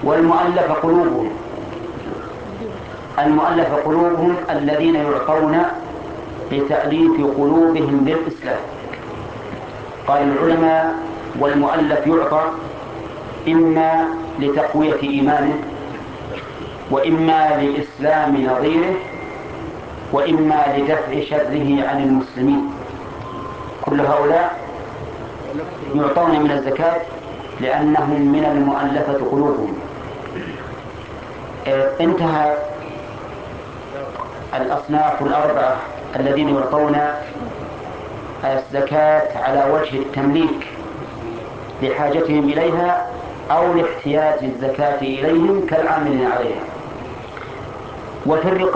والمؤلف قلوبهم. المؤلف قلوبهم الذين يعطون بتأليف قلوبهم للإسلام. قال العلماء: والمؤلف يعطى إما لتقوية إيمانه، وإما لإسلام نظيره، وإما لدفع شره عن المسلمين. كل هؤلاء يعطون من الزكاة لأنهم من المؤلفة قلوبهم. انتهى الأصناف الأربعة الذين يعطون الزكاة على وجه التمليك لحاجتهم إليها أو لاحتياج الزكاة إليهم كالعاملين عليها. وفي